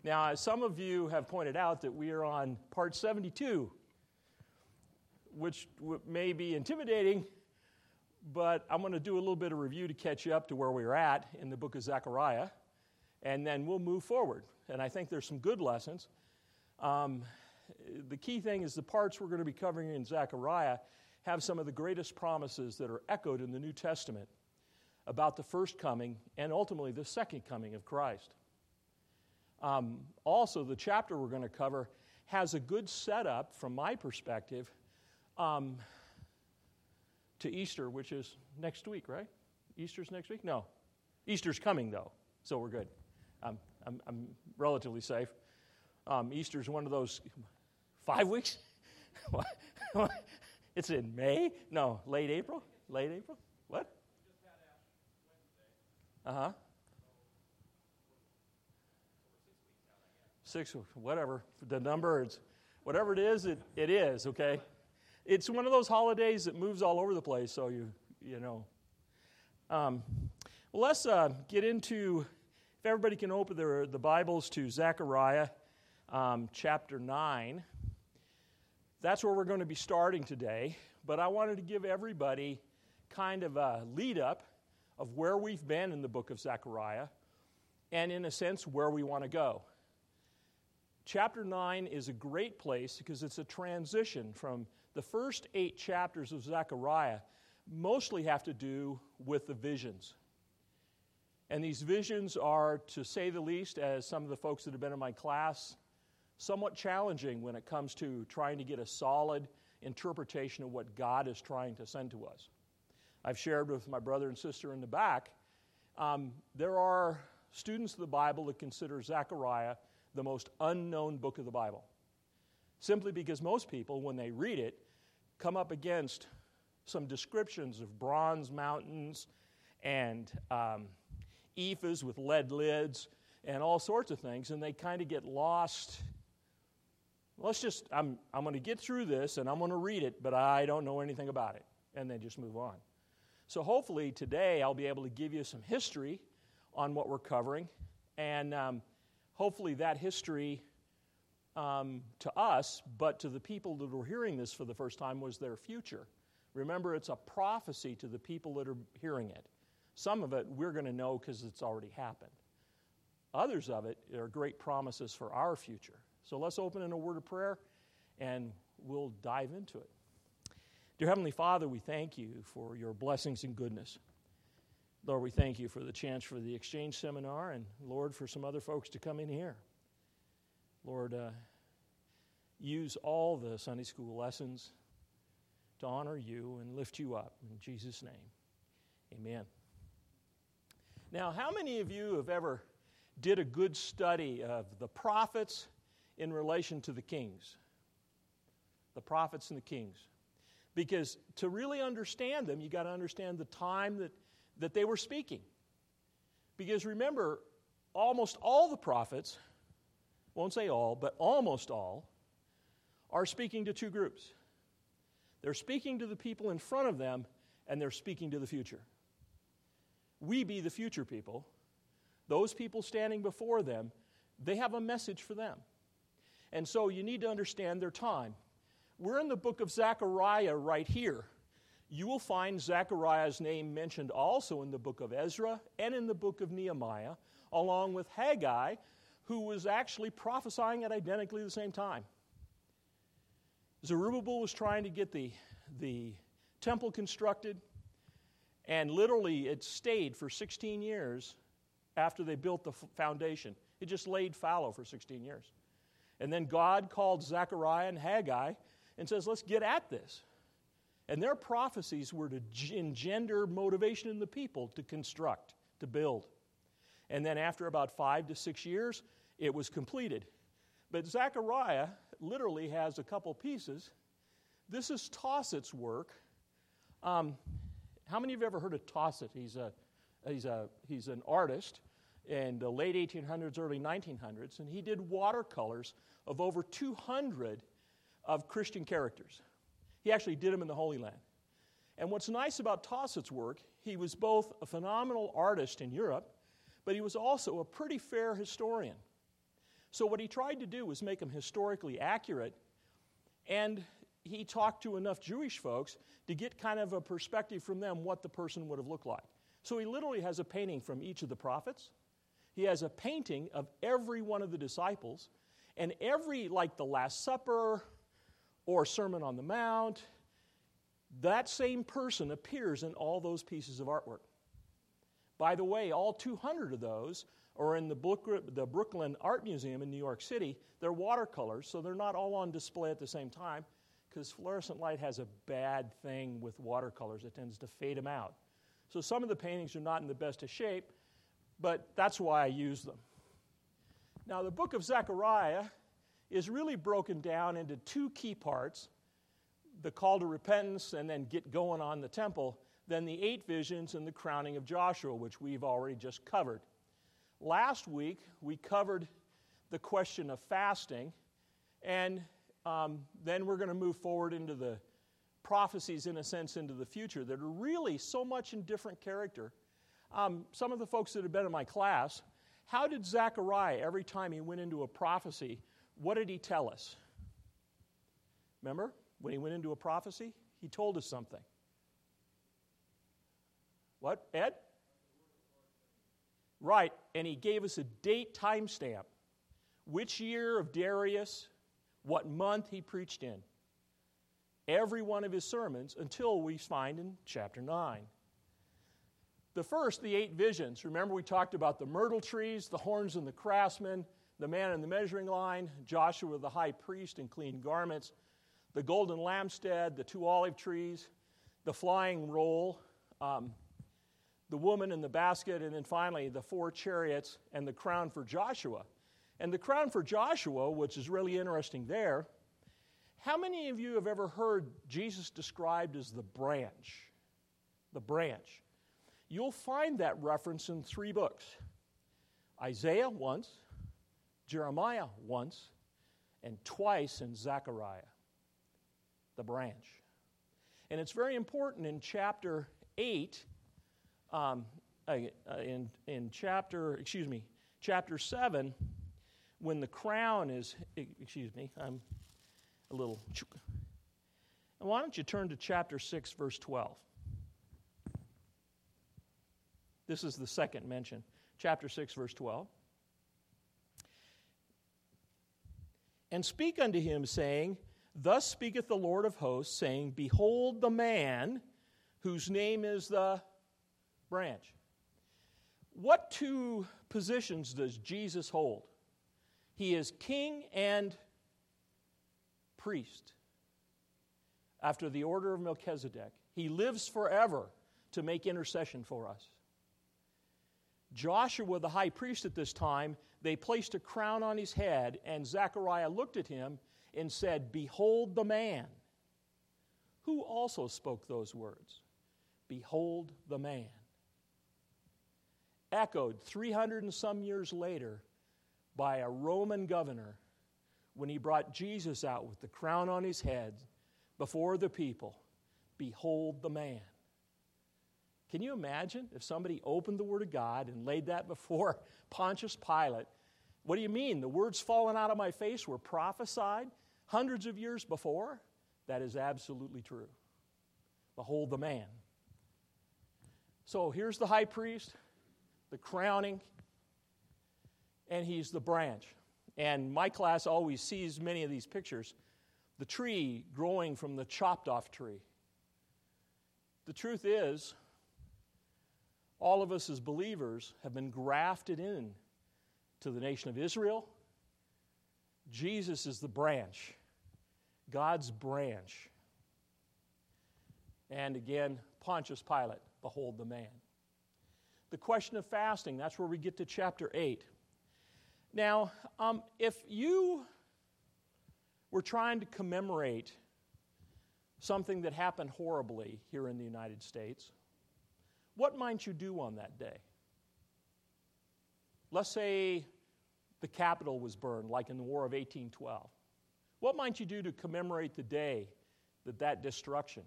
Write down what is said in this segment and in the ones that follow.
Now, some of you have pointed out that we are on part 72, which may be intimidating, but I'm going to do a little bit of review to catch you up to where we're at in the book of Zechariah, and then we'll move forward. And I think there's some good lessons. The key thing is the parts we're going to be covering in Zechariah have some of the greatest promises that are echoed in the New Testament about the first coming and ultimately the second coming of Christ. Also, the chapter we're going to cover has a good setup, from my perspective, to Easter, which is next week, right? Easter's next week? No. Easter's coming, though, so we're good. I'm relatively safe. Easter's one of those 5 weeks? It's in May? No, late April? Late April? What? We just had Ash Wednesday. Uh-huh. 6 weeks, whatever. The number, whatever it is, it is, okay? It's one of those holidays that moves all over the place, so you know. Well, let's get into, if everybody can open the Bibles to Zechariah chapter 9. That's where we're going to be starting today, but I wanted to give everybody kind of a lead-up of where we've been in the book of Zechariah and, in a sense, where we want to go. Chapter 9 is a great place because it's a transition from the first 8 chapters of Zechariah mostly have to do with the visions. And these visions are, to say the least, as some of the folks that have been in my class, somewhat challenging when it comes to trying to get a solid interpretation of what God is trying to send to us. I've shared with my brother and sister in the back, there are students of the Bible that consider Zechariah the most unknown book of the Bible, simply because most people, when they read it, come up against some descriptions of bronze mountains and ephahs with lead lids and all sorts of things, and they kind of get lost. I'm going to get through this, and I'm going to read it, but I don't know anything about it, and then just move on. So hopefully today I'll be able to give you some history on what we're covering, and hopefully that history to us, but to the people that are hearing this for the first time, was their future. Remember, it's a prophecy to the people that are hearing it. Some of it we're going to know because it's already happened. Others of it are great promises for our future. So let's open in a word of prayer, and we'll dive into it. Dear Heavenly Father, we thank you for your blessings and goodness. Lord, we thank you for the chance for the exchange seminar, and Lord, for some other folks to come in here. Lord, use all the Sunday school lessons to honor you and lift you up. In Jesus' name, amen. Now, how many of you have ever did a good study of the prophets in relation to the kings? The prophets and the kings. Because to really understand them, you got to understand the time that they were speaking. Because remember, almost all the prophets, won't say all, but almost all, are speaking to two groups. They're speaking to the people in front of them, and they're speaking to the future. We be the future people. Those people standing before them, they have a message for them. And so you need to understand their time. We're in the book of Zechariah right here. You will find Zechariah's name mentioned also in the book of Ezra and in the book of Nehemiah, along with Haggai, who was actually prophesying at identically the same time. Zerubbabel was trying to get the temple constructed, and literally it stayed for 16 years after they built the foundation. It just laid fallow for 16 years. And then God called Zechariah and Haggai and says, let's get at this. And their prophecies were to engender motivation in the people to construct, to build. And then after about 5 to 6 years, it was completed. But Zechariah literally has a couple pieces. This is Tosset's work. How many of you have ever heard of Tosset? He's an artist in the late 1800s, early 1900s, and he did watercolors of over 200 of Christian characters. He actually did them in the Holy Land. And what's nice about Tosset's work, he was both a phenomenal artist in Europe, but he was also a pretty fair historian. So what he tried to do was make them historically accurate, and he talked to enough Jewish folks to get kind of a perspective from them what the person would have looked like. So he literally has a painting from each of the prophets. He has a painting of every one of the disciples, and every, like the Last Supper or Sermon on the Mount, that same person appears in all those pieces of artwork. By the way, all 200 of those are in the Brooklyn Art Museum in New York City. They're watercolors, so they're not all on display at the same time, because fluorescent light has a bad thing with watercolors. It tends to fade them out. So some of the paintings are not in the best of shape, but that's why I use them. Now, the book of Zechariah is really broken down into two key parts: the call to repentance and then get going on the temple, then the 8 visions and the crowning of Joshua, which we've already just covered. Last week, we covered the question of fasting, and then we're going to move forward into the prophecies, in a sense, into the future that are really so much in different character. Some of the folks that have been in my class, how did Zechariah, every time he went into a prophecy, what did he tell us? Remember, when he went into a prophecy, he told us something. What, Ed? Right, and he gave us a date timestamp. Which year of Darius, what month he preached in. Every one of his sermons until we find in chapter 9. The first, the 8 visions. Remember, we talked about the myrtle trees, the horns and the craftsmen, the man in the measuring line, Joshua the high priest in clean garments, the golden lampstand, the 2 olive trees, the flying roll, the woman in the basket, and then finally the 4 chariots and the crown for Joshua. And the crown for Joshua, which is really interesting there, how many of you have ever heard Jesus described as the branch? The branch. You'll find that reference in 3 books. Isaiah once, Jeremiah once, and twice in Zechariah. The branch. And it's very important in chapter 8, chapter 7, when the crown is, I'm a little. And why don't you turn to chapter 6, verse 12? This is the second mention. Chapter 6, verse 12. And speak unto him, saying, Thus speaketh the Lord of hosts, saying, Behold the man whose name is the branch. What 2 positions does Jesus hold? He is king and priest after the order of Melchizedek. He lives forever to make intercession for us. Joshua, the high priest at this time, they placed a crown on his head, and Zechariah looked at him and said, Behold the man, who also spoke those words. Behold the man. Echoed 300 and some years later by a Roman governor when he brought Jesus out with the crown on his head before the people. Behold the man. Can you imagine if somebody opened the Word of God and laid that before Pontius Pilate? What do you mean? The words falling out of my face were prophesied hundreds of years before? That is absolutely true. Behold the man. So here's the high priest, the crowning, and he's the branch. And my class always sees many of these pictures. The tree growing from the chopped off tree. The truth is, all of us as believers have been grafted in to the nation of Israel. Jesus is the branch, God's branch. And again, Pontius Pilate, behold the man. The question of fasting, that's where we get to chapter 8. Now, if you were trying to commemorate something that happened horribly here in the United States, what might you do on that day? Let's say the Capitol was burned, like in the War of 1812. What might you do to commemorate the day that destruction?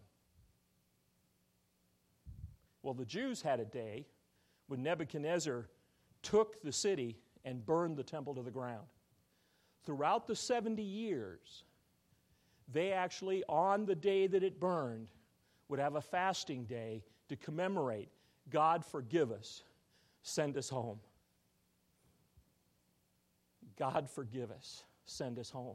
Well, the Jews had a day when Nebuchadnezzar took the city and burned the temple to the ground. throughout the 70 years, they actually, on the day that it burned, would have a fasting day to commemorate, God forgive us, send us home. God forgive us, send us home.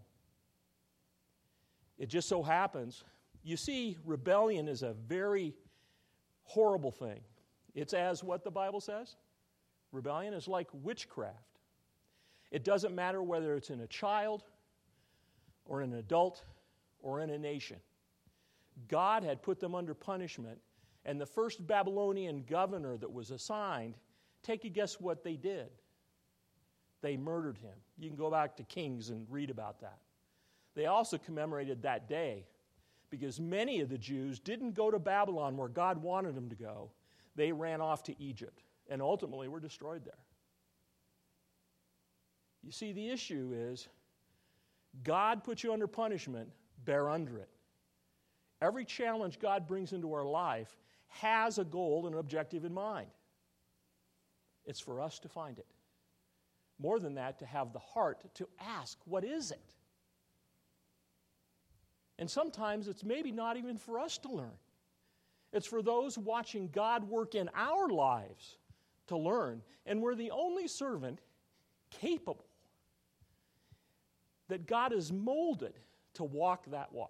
It just so happens, you see, rebellion is a very horrible thing. It's as what the Bible says. Rebellion is like witchcraft. It doesn't matter whether it's in a child or an adult or in a nation. God had put them under punishment, and the first Babylonian governor that was assigned, take a guess what they did. They murdered him. You can go back to Kings and read about that. They also commemorated that day because many of the Jews didn't go to Babylon where God wanted them to go. They ran off to Egypt and ultimately were destroyed there. You see, the issue is God puts you under punishment, bear under it. Every challenge God brings into our life has a goal and an objective in mind. It's for us to find it. More than that, to have the heart to ask, what is it? And sometimes it's maybe not even for us to learn. It's for those watching God work in our lives to learn. And we're the only servant capable that God has molded to walk that walk.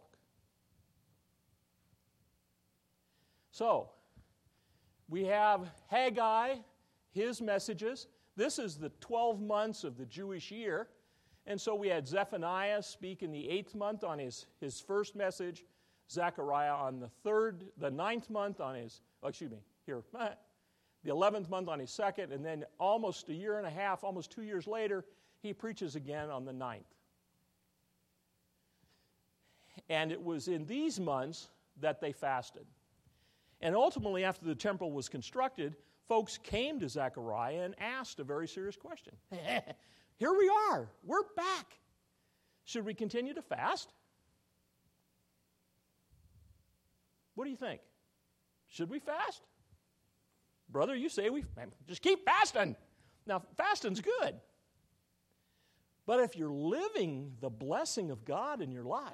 So, we have Haggai, his messages. This is the 12 months of the Jewish year. And so we had Zephaniah speak in the 8th month on his first message, Zechariah on the 9th month on his, the 11th month on his second, and then almost a year and a half, almost 2 years later, he preaches again on the 9th. And it was in these months that they fasted. And ultimately, after the temple was constructed, folks came to Zechariah and asked a very serious question. Here we are. We're back. Should we continue to fast? What do you think? Should we fast? Brother, you say we just keep fasting. Now, fasting's good. But if you're living the blessing of God in your life,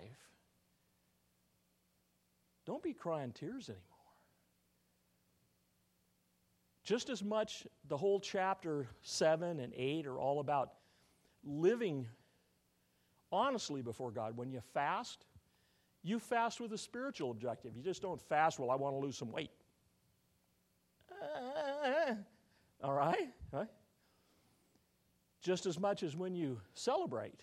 don't be crying tears anymore. Just as much, the whole chapter 7 and 8 are all about living honestly before God. When you fast with a spiritual objective. You just don't fast, well, I want to lose some weight. All right? Just as much as when you celebrate.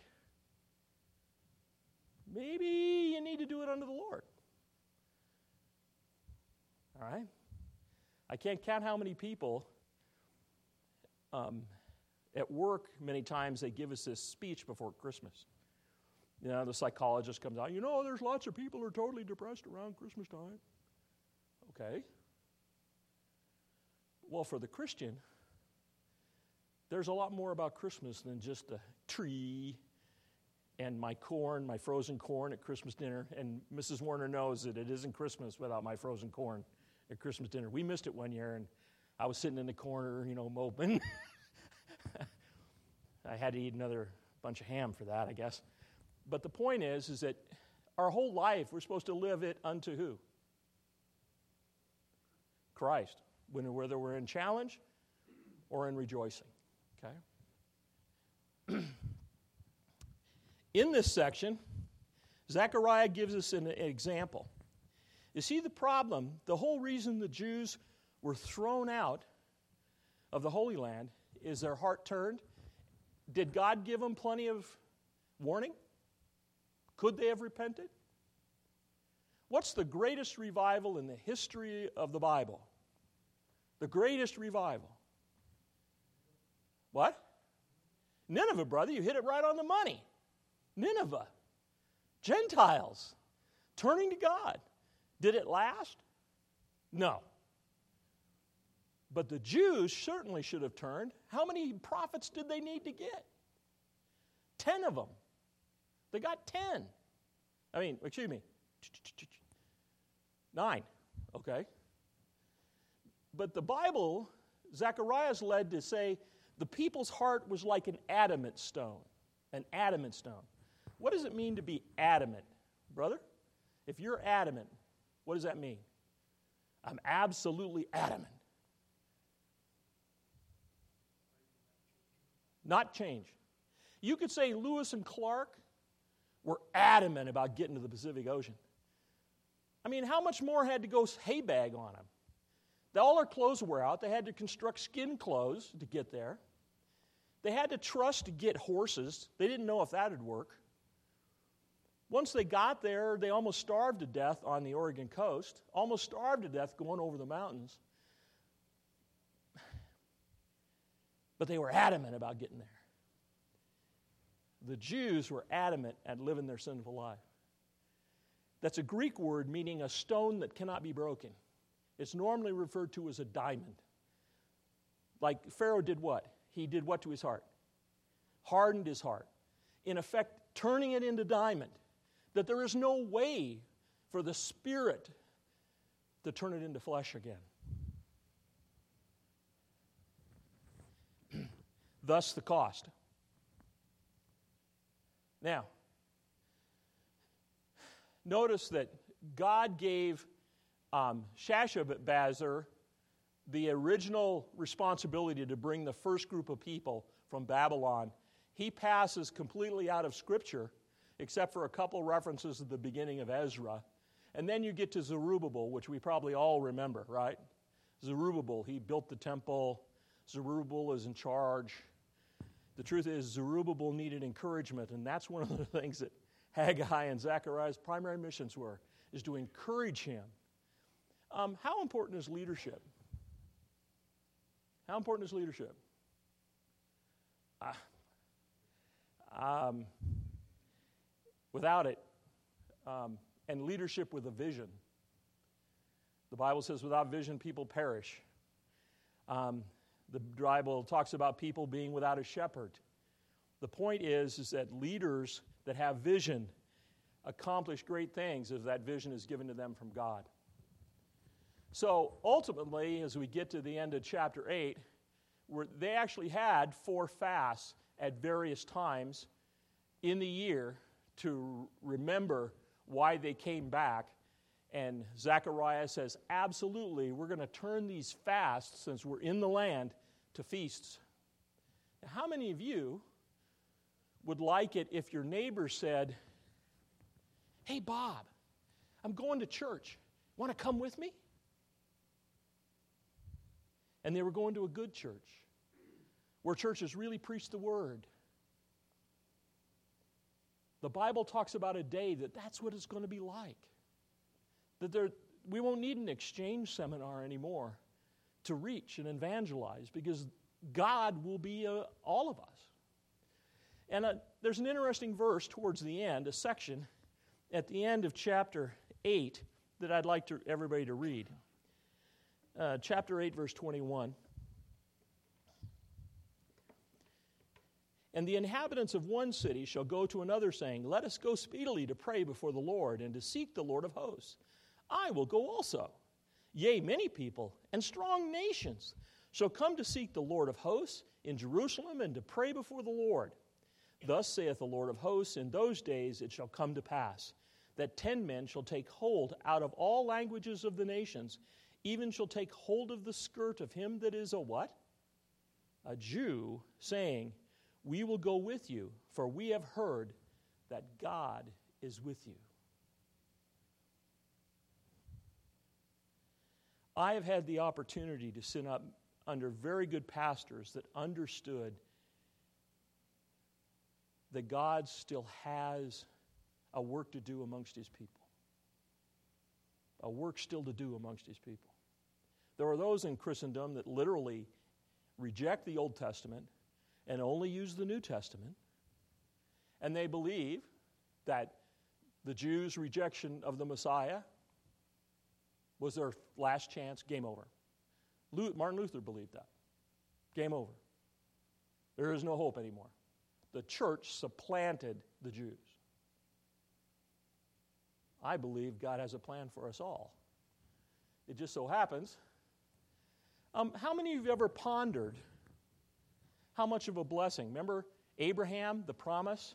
Maybe you need to do it unto the Lord. All right? I can't count how many people at work, many times they give us this speech before Christmas. You know, the psychologist comes out, there's lots of people who are totally depressed around Christmas time. Okay. Well, for the Christian, there's a lot more about Christmas than just the tree and my frozen corn at Christmas dinner. And Mrs. Warner knows that it isn't Christmas without my frozen corn at Christmas dinner. We missed it one year, and I was sitting in the corner, moping. I had to eat another bunch of ham for that, I guess. But the point is that our whole life, we're supposed to live it unto who? Christ, whether we're in challenge or in rejoicing. Okay? In this section, Zechariah gives us an example. You see the problem, the whole reason the Jews were thrown out of the Holy Land is their heart turned. Did God give them plenty of warning? Could they have repented? What's the greatest revival in the history of the Bible? The greatest revival. What? Nineveh, brother, you hit it right on the money. Nineveh. Gentiles turning to God. Did it last? No. But the Jews certainly should have turned. How many prophets did they need to get? 10 of them. They got 10. 9. Okay. But the Bible, Zechariah's led to say, the people's heart was like an adamant stone. An adamant stone. What does it mean to be adamant, brother? If you're adamant, what does that mean? I'm absolutely adamant. Not change. You could say Lewis and Clark were adamant about getting to the Pacific Ocean. I mean, how much more had to go hay bag on them? All their clothes were out. They had to construct skin clothes to get there. They had to trust to get horses. They didn't know if that would work. Once they got there, they almost starved to death on the Oregon coast, almost starved to death going over the mountains. But they were adamant about getting there. The Jews were adamant at living their sinful life. That's a Greek word meaning a stone that cannot be broken. It's normally referred to as a diamond. Like Pharaoh did what? He did what to his heart? Hardened his heart. In effect, turning it into diamond. That there is no way for the Spirit to turn it into flesh again. Thus the cost. Now, notice that God gave Shashbazzar the original responsibility to bring the first group of people from Babylon. He passes completely out of Scripture, except for a couple references at the beginning of Ezra. And then you get to Zerubbabel, which we probably all remember, right? Zerubbabel, he built the temple. Zerubbabel is in charge. The truth is, Zerubbabel needed encouragement, and that's one of the things that Haggai and Zechariah's primary missions were, is to encourage him. How important is leadership? How important is leadership? Without it, and leadership with a vision. The Bible says without vision, people perish. The Bible talks about people being without a shepherd. The point is that leaders that have vision accomplish great things if that vision is given to them from God. So ultimately, as we get to the end of chapter 8, they actually had 4 fasts at various times in the year to remember why they came back. And Zechariah says, absolutely, we're going to turn these fasts, since we're in the land, to feasts. Now, how many of you would like it if your neighbor said, hey, Bob, I'm going to church. Want to come with me? And they were going to a good church, where churches really preach the Word. The Bible talks about a day that's what it's going to be like. That we won't need an exchange seminar anymore to reach and evangelize, because God will be all of us. And there's an interesting verse towards the end, a section at the end of chapter 8 that I'd like everybody to read. Chapter 8, verse 21. And the inhabitants of one city shall go to another, saying, let us go speedily to pray before the Lord, and to seek the Lord of hosts. I will go also. Yea, many people and strong nations shall come to seek the Lord of hosts in Jerusalem, and to pray before the Lord. Thus saith the Lord of hosts, in those days it shall come to pass, that 10 men shall take hold out of all languages of the nations, even shall take hold of the skirt of him that is a what? A Jew, saying, we will go with you, for we have heard that God is with you. I have had the opportunity to sit up under very good pastors that understood that God still has a work to do amongst His people. A work still to do amongst His people. There are those in Christendom that literally reject the Old Testament and only use the New Testament. And they believe that the Jews' rejection of the Messiah was their last chance, game over. Martin Luther believed that. Game over. There is no hope anymore. The church supplanted the Jews. I believe God has a plan for us all. It just so happens. How many of you ever pondered how much of a blessing? Remember, Abraham, the promise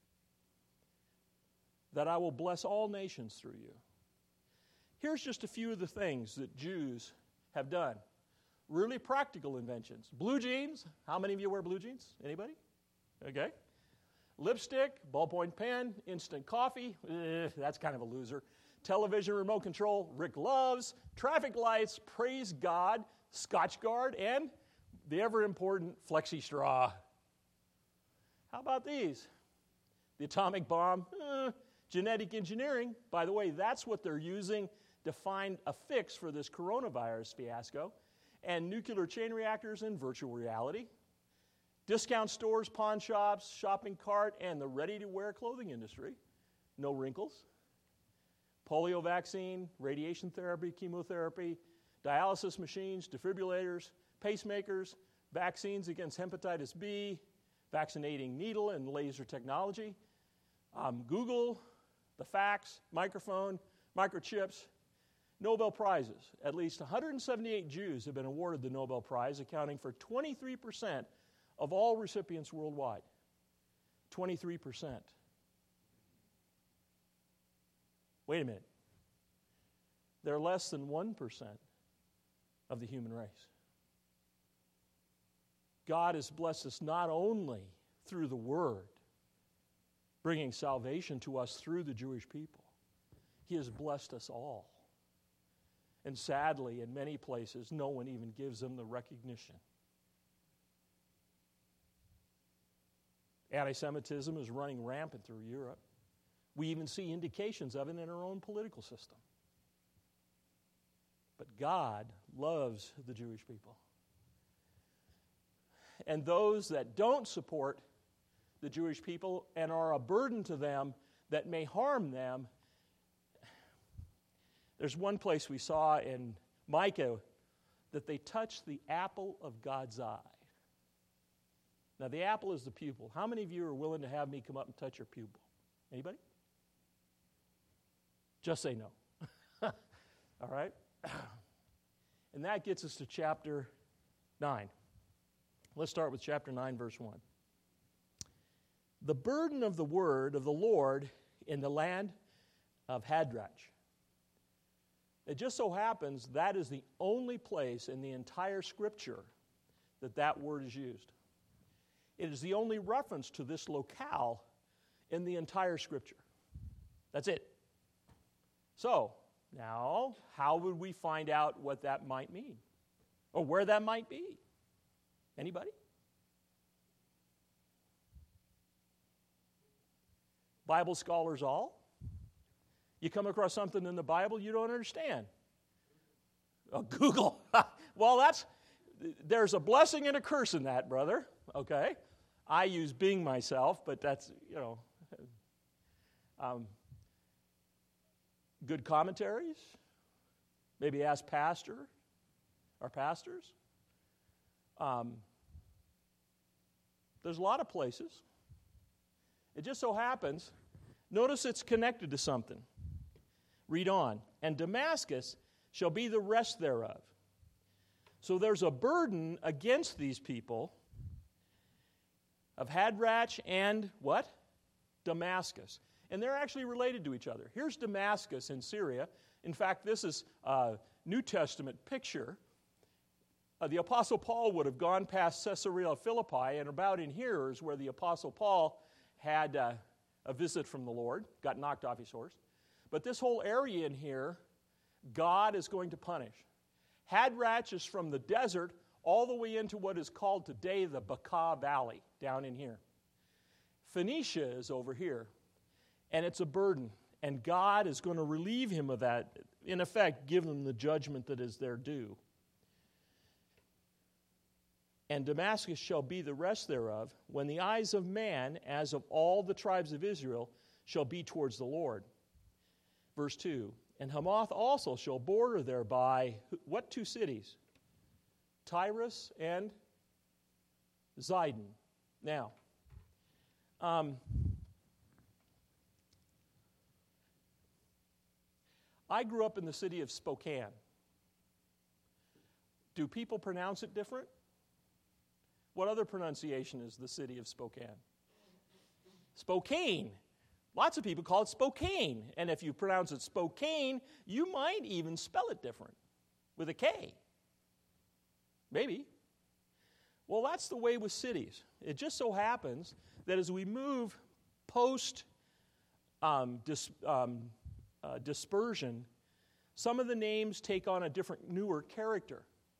that I will bless all nations through you. Here's just a few of the things that Jews have done. Really practical inventions. Blue jeans. How many of you wear blue jeans? Anybody? Okay. Lipstick, ballpoint pen, instant coffee. That's kind of a loser. Television remote control, Rick loves. Traffic lights, praise God. Scotch Guard, and the ever-important Flexi Straw. How about these? The atomic bomb, genetic engineering. By the way, that's what they're using to find a fix for this coronavirus fiasco. And nuclear chain reactors and virtual reality. Discount stores, pawn shops, shopping cart, and the ready-to-wear clothing industry. No wrinkles. Polio vaccine, radiation therapy, chemotherapy, dialysis machines, defibrillators, pacemakers, vaccines against hepatitis B, vaccinating needle and laser technology, Google, the fax, microphone, microchips, Nobel Prizes. At least 178 Jews have been awarded the Nobel Prize, accounting for 23% of all recipients worldwide. 23%. Wait a minute. They're less than 1% of the human race. God has blessed us not only through the Word, bringing salvation to us through the Jewish people. He has blessed us all. And sadly, in many places, no one even gives them the recognition. Anti-Semitism is running rampant through Europe. We even see indications of it in our own political system. But God loves the Jewish people. And those that don't support the Jewish people and are a burden to them that may harm them, there's one place we saw in Micah that they touched the apple of God's eye. Now, the apple is the pupil. How many of you are willing to have me come up and touch your pupil? Anybody? Just say no. All right? And that gets us to chapter 9. Let's start with chapter 9, verse 1. The burden of the word of the Lord in the land of Hadrach. It just so happens that is the only place in the entire Scripture that word is used. It is the only reference to this locale in the entire Scripture. That's it. So, now, how would we find out what that might mean? Or where that might be? Anybody? Bible scholars all? You come across something in the Bible you don't understand. Oh, Google. Well, there's a blessing and a curse in that, brother. Okay? I use Bing myself, but that's, good commentaries. Maybe ask our pastors. There's a lot of places. It just so happens, notice it's connected to something. Read on. And Damascus shall be the rest thereof. So there's a burden against these people of Hadrach and what? Damascus. And they're actually related to each other. Here's Damascus in Syria. In fact, this is a New Testament picture. The Apostle Paul would have gone past Caesarea Philippi, and about in here is where the Apostle Paul had a visit from the Lord, got knocked off his horse. But this whole area in here, God is going to punish. Hadrach is from the desert all the way into what is called today the Bekaa Valley, down in here. Phoenicia is over here, and it's a burden. And God is going to relieve him of that, in effect, give him the judgment that is their due. And Damascus shall be the rest thereof, when the eyes of man, as of all the tribes of Israel, shall be towards the Lord. Verse 2, and Hamath also shall border thereby, what two cities? Tyrus and Zidon. Now, I grew up in the city of Spokane. Do people pronounce it different? What other pronunciation is the city of Spokane? Spokane. Lots of people call it Spokane. And if you pronounce it Spokane, you might even spell it different with a K. Maybe. Well, that's the way with cities. It just so happens that as we move post dispersion, some of the names take on a different, newer character.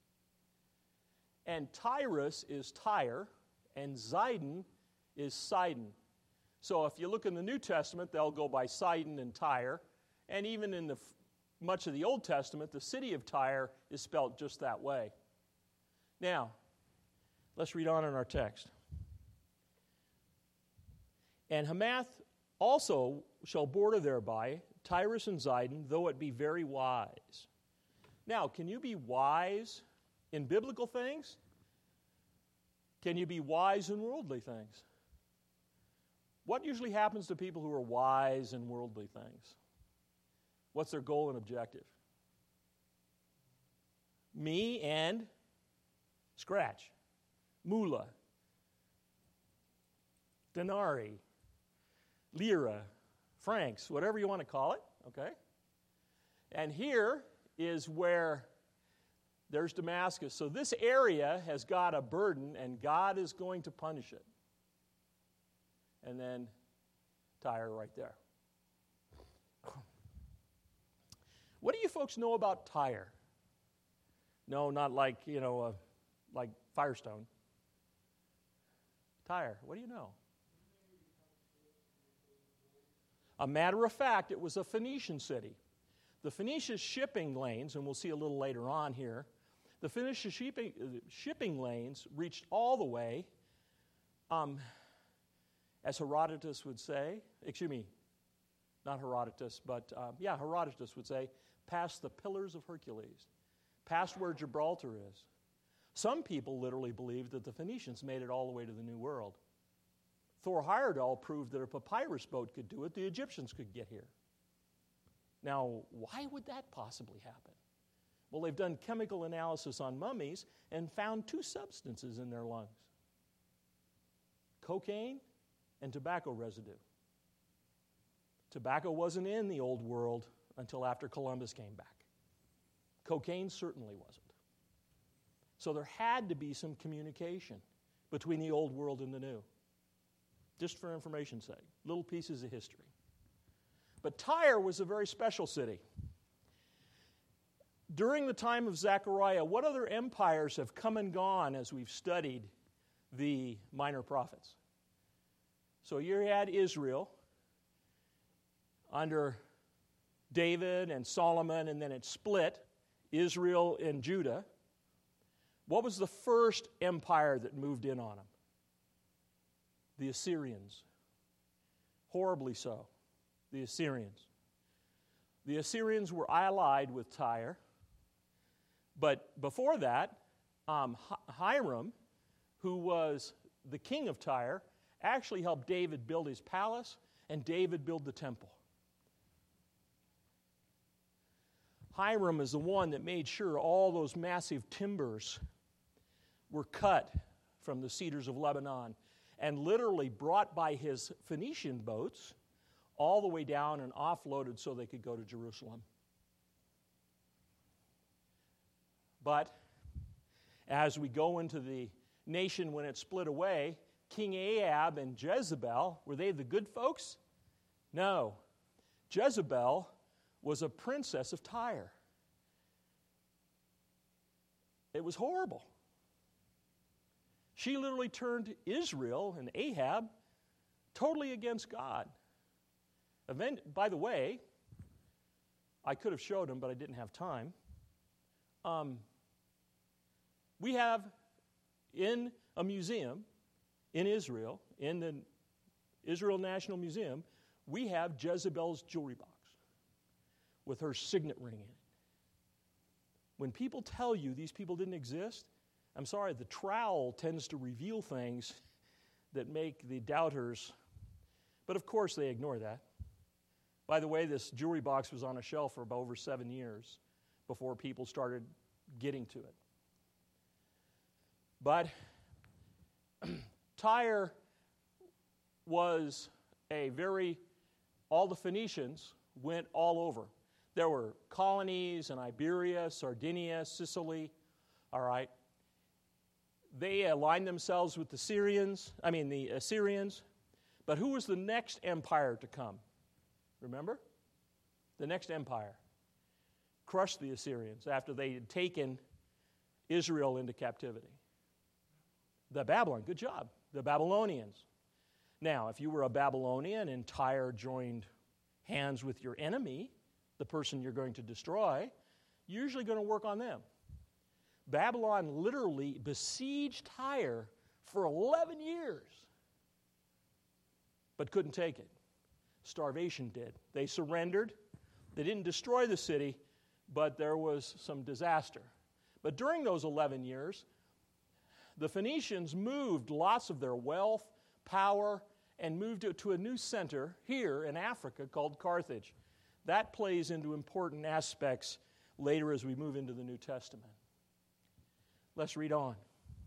And Tyrus is Tyre, and Zidon is Sidon. So if you look in the New Testament, they'll go by Sidon and Tyre. And even in much of the Old Testament, the city of Tyre is spelt just that way. Now, let's read on in our text. And Hamath also shall border thereby, Tyrus and Zidon, though it be very wise. Now, can you be wise in biblical things? Can you be wise in worldly things? What usually happens to people who are wise in worldly things? What's their goal and objective? Me and scratch. Moolah. Denarii. Lira. Francs. Whatever you want to call it. Okay? And here is where there's Damascus. So this area has got a burden, and God is going to punish it. And then Tyre right there. What do you folks know about Tyre? No, not like, like Firestone. Tyre, what do you know? A matter of fact, it was a Phoenician city. The Phoenician shipping lanes, and we'll see a little later on here, the Phoenician shipping lanes reached all the way, as Herodotus would say, not Herodotus, but Herodotus would say, past the Pillars of Hercules, past where Gibraltar is. Some people literally believe that the Phoenicians made it all the way to the New World. Thor Heyerdahl proved that a papyrus boat could do it, the Egyptians could get here. Now, why would that possibly happen? Well, they've done chemical analysis on mummies and found two substances in their lungs: cocaine and tobacco residue. Tobacco wasn't in the old world until after Columbus came back. Cocaine certainly wasn't. So there had to be some communication between the old world and the new. Just for information's sake, little pieces of history. But Tyre was a very special city. During the time of Zechariah, what other empires have come and gone as we've studied the minor prophets? So you had Israel under David and Solomon, and then it split, Israel and Judah. What was the first empire that moved in on them? The Assyrians. Horribly so. The Assyrians. The Assyrians were allied with Tyre. But before that, Hiram, who was the king of Tyre, actually helped David build his palace and David build the temple. Hiram is the one that made sure all those massive timbers were cut from the cedars of Lebanon and literally brought by his Phoenician boats all the way down and offloaded so they could go to Jerusalem. But as we go into the nation when it split away, King Ahab and Jezebel, were they the good folks? No. Jezebel was a princess of Tyre. It was horrible. She literally turned Israel and Ahab totally against God. By the way, I could have showed him, but I didn't have time. We have in a museum in Israel, in the Israel National Museum, we have Jezebel's jewelry box with her signet ring in it. When people tell you these people didn't exist, I'm sorry, the trowel tends to reveal things that make the doubters, but of course they ignore that. By the way, this jewelry box was on a shelf for about over 7 years before people started getting to it. But Tyre was all the Phoenicians went all over. There were colonies in Iberia, Sardinia, Sicily, all right. They aligned themselves with the Assyrians. But who was the next empire to come? Remember? The next empire crushed the Assyrians after they had taken Israel into captivity. The Babylon, good job. The Babylonians. Now, if you were a Babylonian and Tyre joined hands with your enemy, the person you're going to destroy, you're usually going to work on them. Babylon literally besieged Tyre for 11 years, but couldn't take it. Starvation did. They surrendered. They didn't destroy the city, but there was some disaster. But during those 11 years, the Phoenicians moved lots of their wealth, power, and moved it to a new center here in Africa called Carthage. That plays into important aspects later as we move into the New Testament. Let's read on.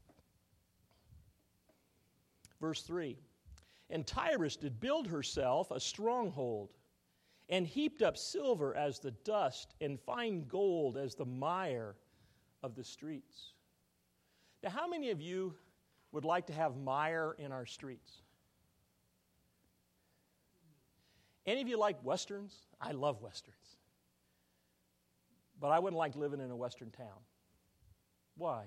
Verse 3. And Tyrus did build herself a stronghold, and heaped up silver as the dust, and fine gold as the mire of the streets. Now, how many of you would like to have mire in our streets? Any of you like Westerns? I love Westerns. But I wouldn't like living in a Western town. Why?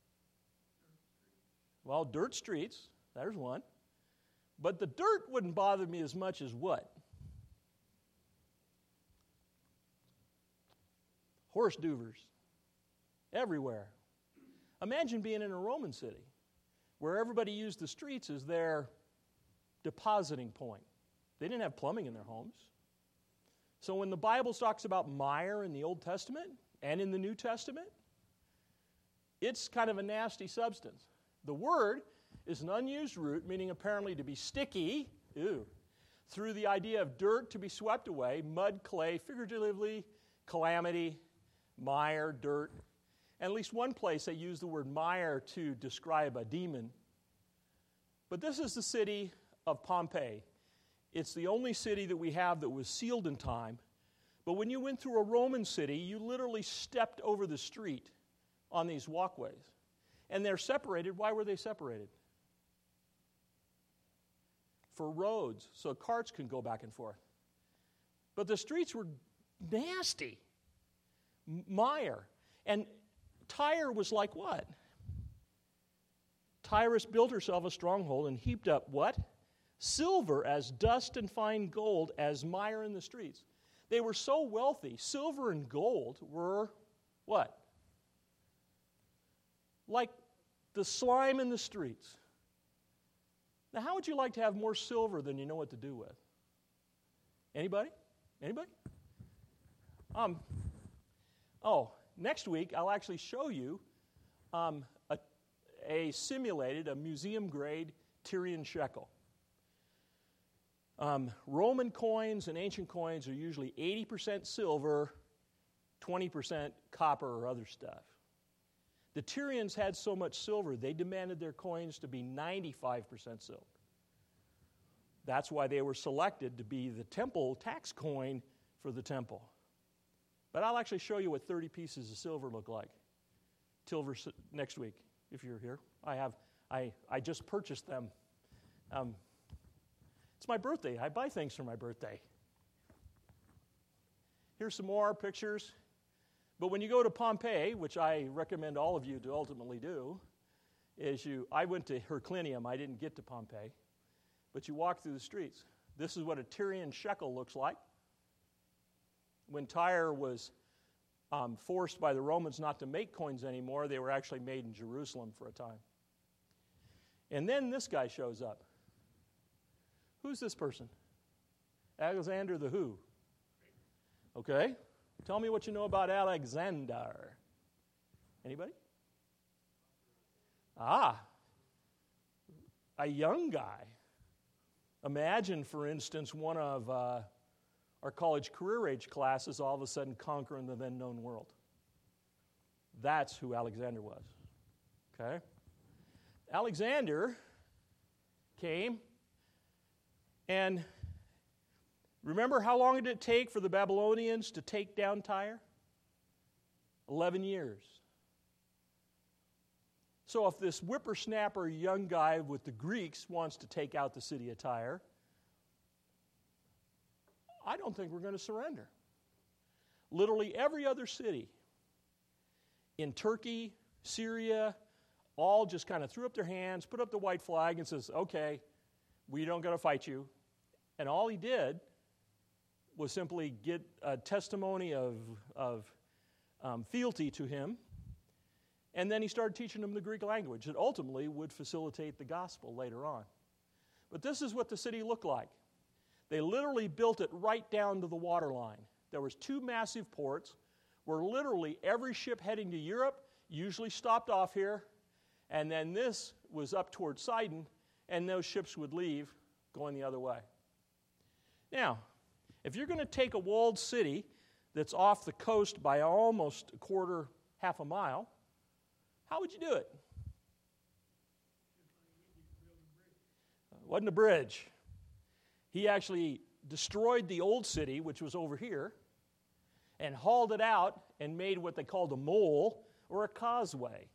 Well, dirt streets, there's one. But the dirt wouldn't bother me as much as what? Horse duvers. Everywhere. Imagine being in a Roman city where everybody used the streets as their depositing point. They didn't have plumbing in their homes. So when the Bible talks about mire in the Old Testament and in the New Testament, it's kind of a nasty substance. The word is an unused root, meaning apparently to be sticky, through the idea of dirt to be swept away, mud, clay, figuratively, calamity, mire, dirt. And at least one place they use the word mire to describe a demon. But this is the city of Pompeii. It's the only city that we have that was sealed in time. But when you went through a Roman city, you literally stepped over the street on these walkways. And they're separated. Why were they separated? For roads, so carts can go back and forth. But the streets were nasty. Mire. And Tyre was like what? Tyrus built herself a stronghold and heaped up what? Silver as dust and fine gold as mire in the streets. They were so wealthy. Silver and gold were what? Like the slime in the streets. Now, how would you like to have more silver than you know what to do with? Anybody? Anybody? Next week I'll actually show you a museum-grade Tyrian shekel. Roman coins and ancient coins are usually 80% silver, 20% copper or other stuff. The Tyrians had so much silver, they demanded their coins to be 95% silver. That's why they were selected to be the temple tax coin for the temple. But I'll actually show you what 30 pieces of silver look like next week, if you're here. I just purchased them. It's my birthday. I buy things for my birthday. Here's some more pictures. But when you go to Pompeii, which I recommend all of you to ultimately do, I went to Herculaneum. I didn't get to Pompeii. But you walk through the streets. This is what a Tyrian shekel looks like. When Tyre was forced by the Romans not to make coins anymore, they were actually made in Jerusalem for a time. And then this guy shows up. Who's this person? Alexander the who? Okay. Tell me what you know about Alexander. Anybody? A young guy. Imagine, for instance, one of our college career age classes all of a sudden conquering the then known world. That's who Alexander was. Okay? Alexander came, and Remember how long did it take for the Babylonians to take down Tyre? 11 years. So if this whippersnapper young guy with the Greeks wants to take out the city of Tyre, I don't think we're going to surrender. Literally every other city in Turkey, Syria, all just kind of threw up their hands, put up the white flag, and says, okay, we don't going to fight you. And all he did was simply get a testimony of fealty to him, and then he started teaching them the Greek language that ultimately would facilitate the gospel later on. But this is what the city looked like. They literally built it right down to the water line. There was 2 massive ports where literally every ship heading to Europe usually stopped off here, and then this was up towards Sidon, and those ships would leave going the other way. Now, if you're going to take a walled city that's off the coast by almost half a mile, how would you do it? It wasn't a bridge. He actually destroyed the old city, which was over here, and hauled it out and made what they called a mole or a causeway.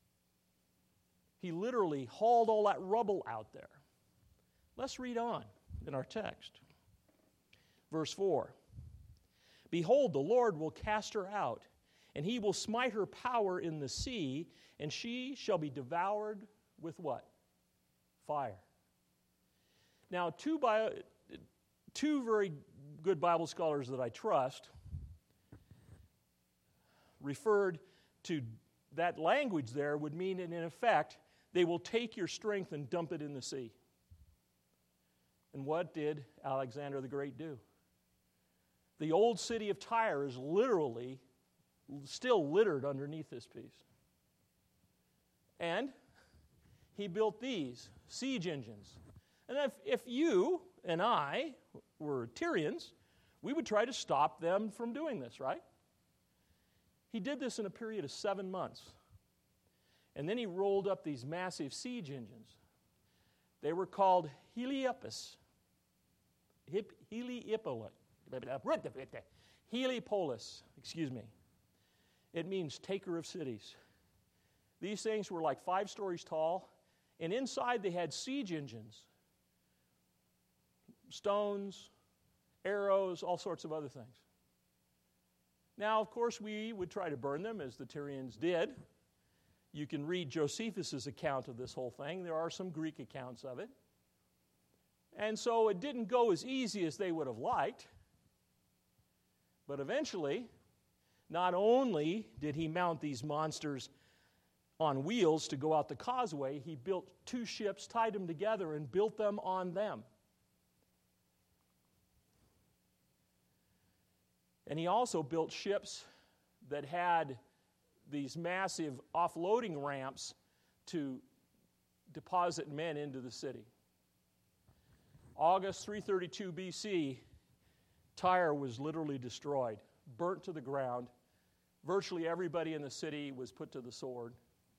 He literally hauled all that rubble out there. Let's read on in our text. Verse 4. Behold, the Lord will cast her out, and he will smite her power in the sea, and she shall be devoured with what? Fire. Now, two very good Bible scholars that I trust referred to that language there would mean, in effect, they will take your strength and dump it in the sea. And what did Alexander the Great do? The old city of Tyre is literally still littered underneath this piece. And he built these siege engines. And if you and I were Tyrians, we would try to stop them from doing this, right? He did this in a period of 7 months. And then he rolled up these massive siege engines. They were called Heliopolis. Heliopolis, excuse me. It means taker of cities. These things were like 5 stories tall, and inside they had siege engines, stones, arrows, all sorts of other things. Now, of course, we would try to burn them, as the Tyrians did. You can read Josephus' account of this whole thing. There are some Greek accounts of it. And so it didn't go as easy as they would have liked. But eventually, not only did he mount these monsters on wheels to go out the causeway, he built 2 ships, tied them together, and built them on them. And he also built ships that had these massive offloading ramps to deposit men into the city. August 332 BC, Tyre was literally destroyed, burnt to the ground. Virtually everybody in the city was put to the sword.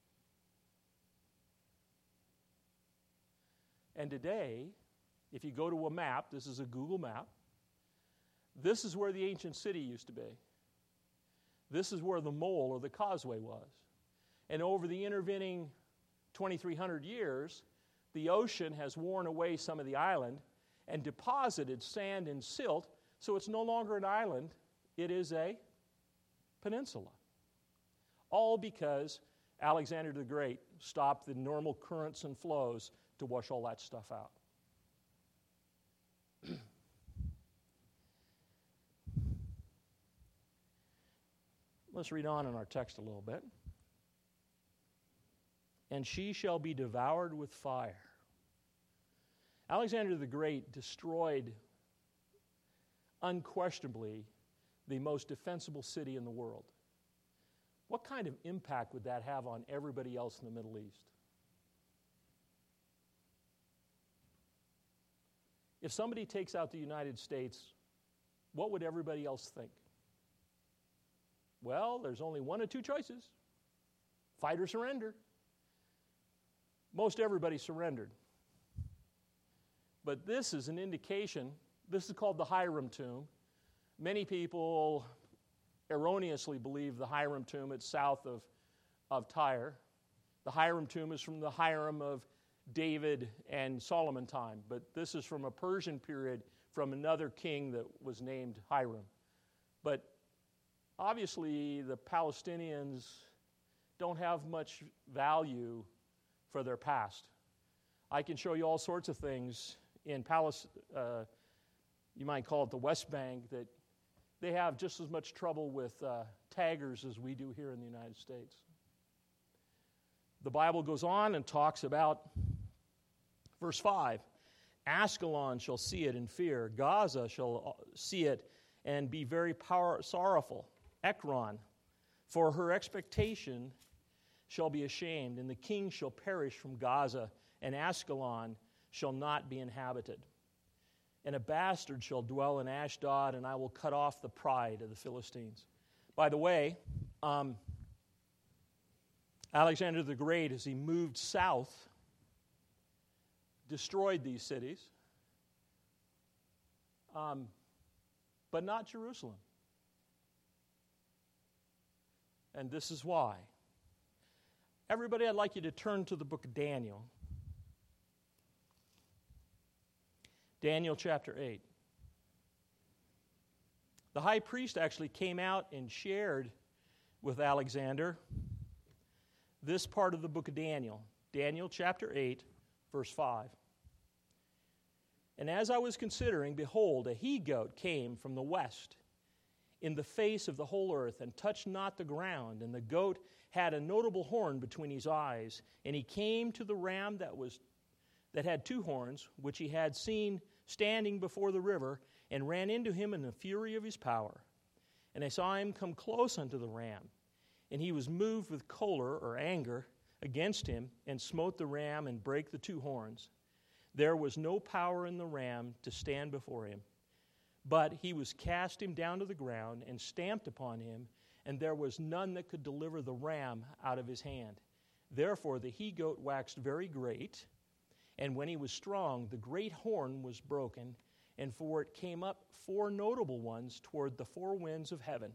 And today, if you go to a map, this is a Google map, this is where the ancient city used to be. This is where the mole or the causeway was. And over the intervening 2,300 years, the ocean has worn away some of the island and deposited sand and silt, so it's no longer an island, it is a peninsula. All because Alexander the Great stopped the normal currents and flows to wash all that stuff out. Let's read on in our text a little bit. And she shall be devoured with fire. Alexander the Great destroyed, unquestionably, the most defensible city in the world. What kind of impact would that have on everybody else in the Middle East? If somebody takes out the United States, what would everybody else think? Well, there's only 1 of 2 choices. Fight or surrender. Most everybody surrendered. But this is an indication This is called the Hiram tomb. Many people erroneously believe the Hiram tomb is south of Tyre. The Hiram tomb is from the Hiram of David and Solomon time, but this is from a Persian period from another king that was named Hiram. But obviously the Palestinians don't have much value for their past. I can show you all sorts of things in you might call it the West Bank, that they have just as much trouble with taggers as we do here in the United States. The Bible goes on and talks about, verse 5, Askelon shall see it in fear, Gaza shall see it and be very sorrowful. Ekron, for her expectation shall be ashamed, and the king shall perish from Gaza, and Askelon shall not be inhabited. And a bastard shall dwell in Ashdod, and I will cut off the pride of the Philistines. By the way, Alexander the Great, as he moved south, destroyed these cities, but not Jerusalem. And this is why. Everybody, I'd like you to turn to the book of Daniel. Daniel chapter 8. The high priest actually came out and shared with Alexander this part of the book of Daniel. Daniel chapter 8, verse 5. And as I was considering, behold, a he-goat came from the west in the face of the whole earth, and touched not the ground. And the goat had a notable horn between his eyes. And he came to the ram that had two horns, which he had seen standing before the river, and ran into him in the fury of his power. And I saw him come close unto the ram, and he was moved with choler or anger against him, and smote the ram and brake the two horns. There was no power in the ram to stand before him, but he was cast him down to the ground and stamped upon him, and there was none that could deliver the ram out of his hand. Therefore the he-goat waxed very great, and when he was strong, the great horn was broken, and for it came up four notable ones toward the four winds of heaven.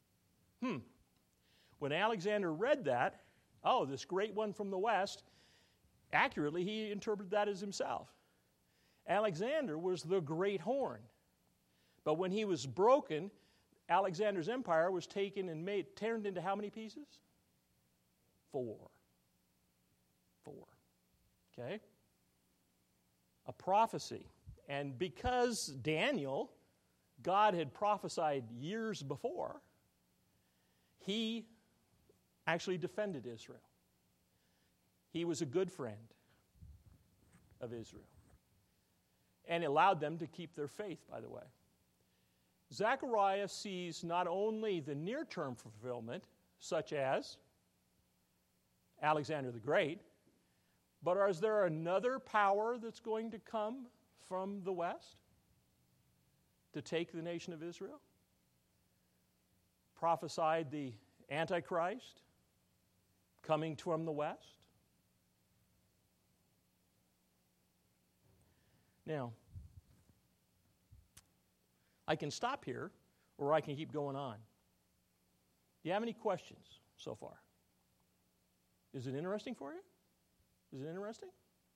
When Alexander read that, this great one from the west, accurately he interpreted that as himself. Alexander was the great horn. But when he was broken, Alexander's empire was taken and turned into how many pieces? 4. Okay? A prophecy. And because Daniel, God had prophesied years before, he actually defended Israel. He was a good friend of Israel. And allowed them to keep their faith, by the way. Zechariah sees not only the near-term fulfillment, such as Alexander the Great, but is there another power that's going to come from the west to take the nation of Israel? Prophesied the Antichrist coming from the west. Now, I can stop here, or I can keep going on. Do you have any questions so far? Is it interesting for you? Is it interesting?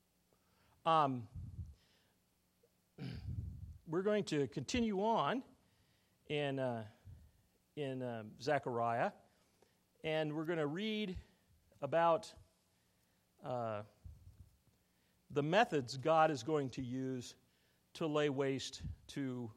We're going to continue on in Zechariah, and we're going to read about the methods God is going to use to lay waste to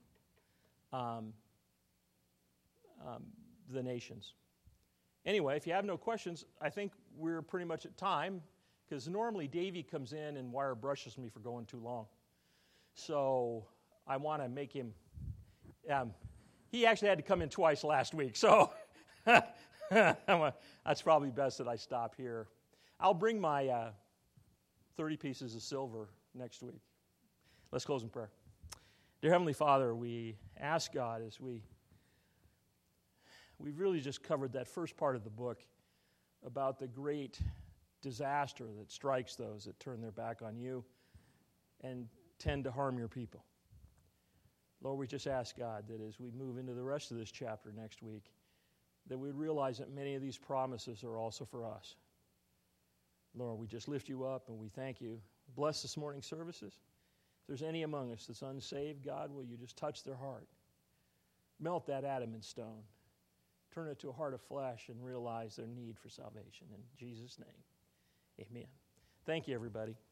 the nations. Anyway, if you have no questions, I think we're pretty much at time, because normally Davey comes in and wire brushes me for going too long. So I want to make him, he actually had to come in twice last week, so that's probably best that I stop here. I'll bring my 30 pieces of silver next week. Let's close in prayer. Dear Heavenly Father, we ask God as we've really just covered that first part of the book about the great disaster that strikes those that turn their back on you and tend to harm your people. Lord, we just ask, God, that as we move into the rest of this chapter next week, that we realize that many of these promises are also for us. Lord, we just lift you up and we thank you. Bless this morning's services. If there's any among us that's unsaved, God, will you just touch their heart? Melt that adamant stone. Turn it to a heart of flesh and realize their need for salvation. In Jesus' name, amen. Thank you, everybody.